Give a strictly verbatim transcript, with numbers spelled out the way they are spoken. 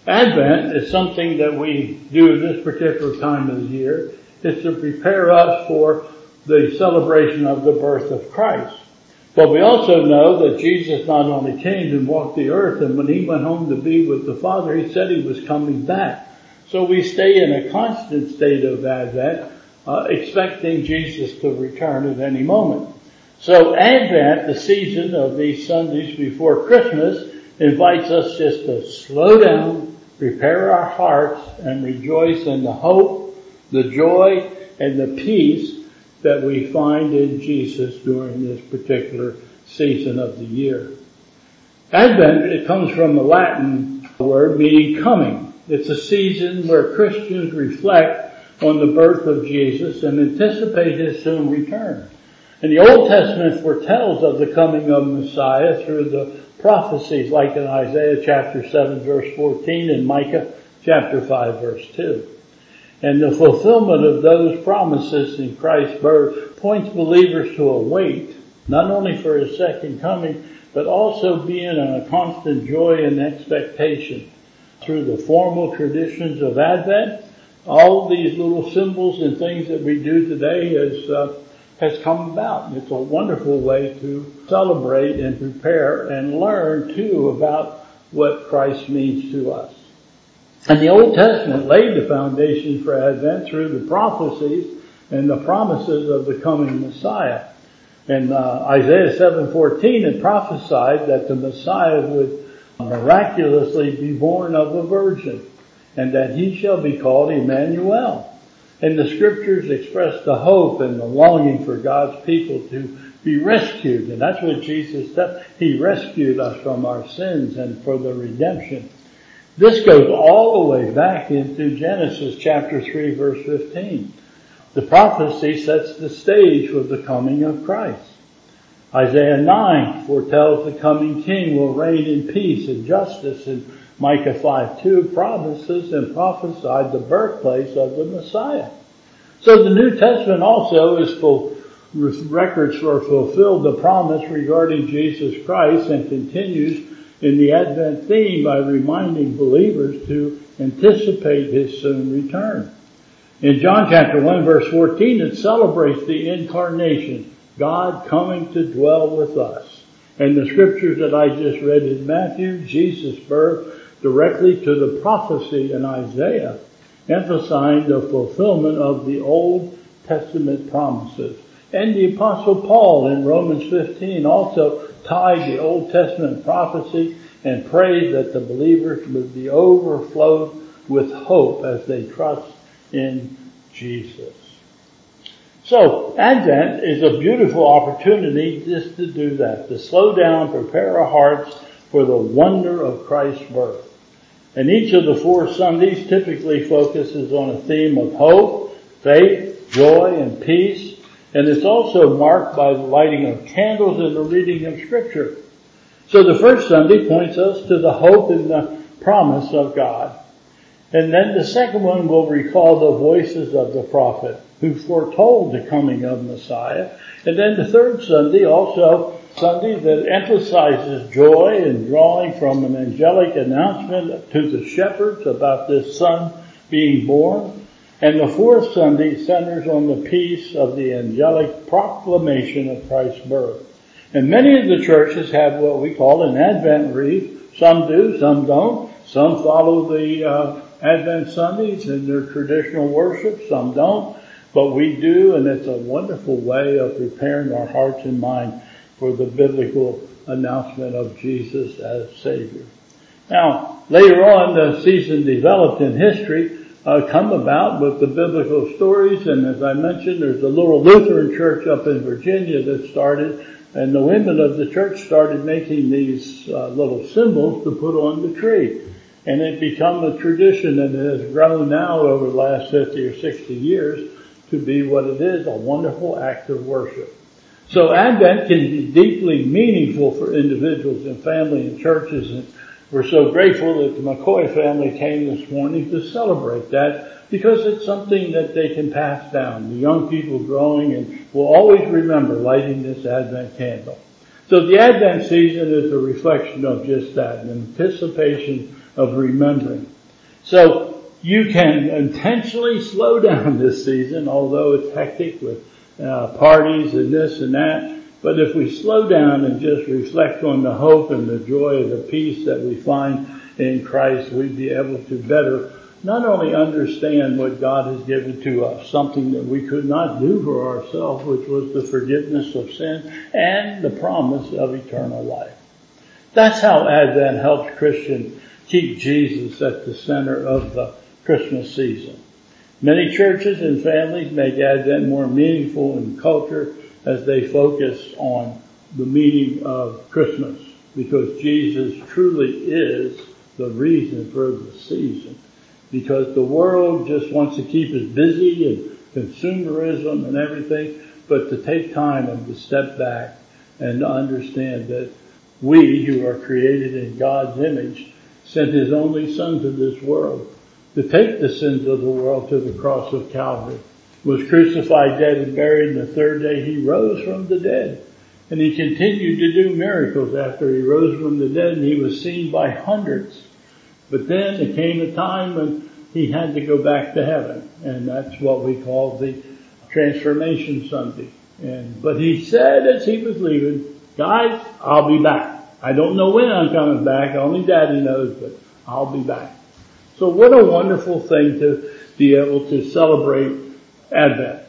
Advent is something that we do this particular time of the year. It's to prepare us for the celebration of the birth of Christ. But we also know that Jesus not only came and walked the earth, and when he went home to be with the Father, he said he was coming back. So we stay in a constant state of Advent, uh, expecting Jesus to return at any moment. So Advent, the season of these Sundays before Christmas, invites us just to slow down, prepare our hearts, and rejoice in the hope, the joy, and the peace that we find in Jesus during this particular season of the year. Advent, it comes from the Latin word meaning coming. It's a season where Christians reflect on the birth of Jesus and anticipate his soon return. And the Old Testament foretells of the coming of Messiah through the prophecies like in Isaiah chapter seven verse fourteen and Micah chapter five verse two. And the fulfillment of those promises in Christ's birth points believers to await, not only for his second coming, but also being in a constant joy and expectation. Through the formal traditions of Advent, all these little symbols and things that we do today has, uh, has come about. It's a wonderful way to celebrate and prepare and learn too about what Christ means to us. And the Old Testament laid the foundation for Advent through the prophecies and the promises of the coming Messiah. In uh, Isaiah seven fourteen, it prophesied that the Messiah would miraculously be born of a virgin, and that he shall be called Emmanuel. And the scriptures express the hope and the longing for God's people to be rescued. And that's what Jesus said. He rescued us from our sins and for the redemption. This goes all the way back into Genesis chapter three verse fifteen. The prophecy sets the stage for the coming of Christ. Isaiah nine foretells the coming king will reign in peace and justice, and Micah five two promises and prophesied the birthplace of the Messiah. So the New Testament also is full records for fulfilled the promise regarding Jesus Christ and continues in the Advent theme by reminding believers to anticipate his soon return. In John chapter one verse fourteen, it celebrates the incarnation, God coming to dwell with us. And the scriptures that I just read in Matthew, Jesus' birth directly to the prophecy in Isaiah, emphasizing the fulfillment of the Old Testament promises. And the Apostle Paul in Romans fifteen also tied the Old Testament prophecy and prayed that the believers would be overflowed with hope as they trust in Jesus. So, Advent is a beautiful opportunity just to do that, to slow down, prepare our hearts for the wonder of Christ's birth. And each of the four Sundays typically focuses on a theme of hope, faith, joy, and peace. And it's also marked by the lighting of candles and the reading of Scripture. So the first Sunday points us to the hope and the promise of God. And then the second one will recall the voices of the prophet who foretold the coming of Messiah. And then the third Sunday, also Sunday that emphasizes joy and drawing from an angelic announcement to the shepherds about this son being born. And the fourth Sunday centers on the peace of the angelic proclamation of Christ's birth. And many of the churches have what we call an Advent wreath. Some do, some don't. Some follow the uh, Advent Sundays in their traditional worship, some don't. But we do, and it's a wonderful way of preparing our hearts and minds for the biblical announcement of Jesus as Savior. Now, later on, the season developed in history Uh, come about with the biblical stories, and as I mentioned, there's a little Lutheran church up in Virginia that started, and the women of the church started making these uh, little symbols to put on the tree. And it become a tradition, and it has grown now over the last fifty or sixty years to be what it is, a wonderful act of worship. So Advent can be deeply meaningful for individuals and family and churches, and we're so grateful that the McCoy family came this morning to celebrate that because it's something that they can pass down. The young people growing and will always remember lighting this Advent candle. So the Advent season is a reflection of just that, an anticipation of remembering. So you can intentionally slow down this season, although it's hectic with uh, parties and this and that. But if we slow down and just reflect on the hope and the joy and the peace that we find in Christ, we'd be able to better not only understand what God has given to us, something that we could not do for ourselves, which was the forgiveness of sin and the promise of eternal life. That's how Advent helps Christians keep Jesus at the center of the Christmas season. Many churches and families make Advent more meaningful in culture as they focus on the meaning of Christmas, because Jesus truly is the reason for the season. Because the world just wants to keep us busy and consumerism and everything, but to take time and to step back and to understand that we who are created in God's image sent His only Son to this world to take the sins of the world to the cross of Calvary, was crucified, dead, and buried, and the third day He rose from the dead. And He continued to do miracles after He rose from the dead, and He was seen by hundreds. But then there came a time when He had to go back to heaven, and that's what we call the Transformation Sunday. And but He said as He was leaving, guys, I'll be back. I don't know when I'm coming back, only Daddy knows, but I'll be back. So what a wonderful thing to be able to celebrate Advent.